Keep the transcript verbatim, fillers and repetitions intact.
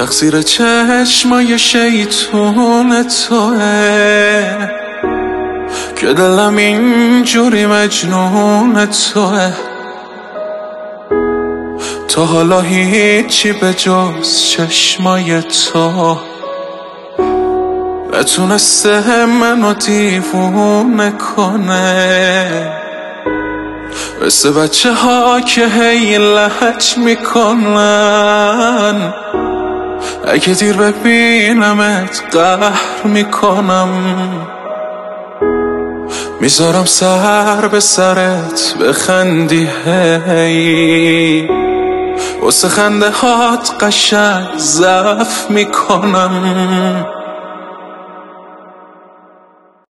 تقصیر چشمای شیطون توه که دلم اینجوری مجنون توه. تا حالا هیچی به جز چشمای تو نتونسته منو دیوونه کنه، مثل بچه ها که هی لهج میکنن. اگه دیر ببینمت قهر میکنم، میذارم سر به سرت بخندی هی، واسه خنده هات قشنگ ضعف میکنم.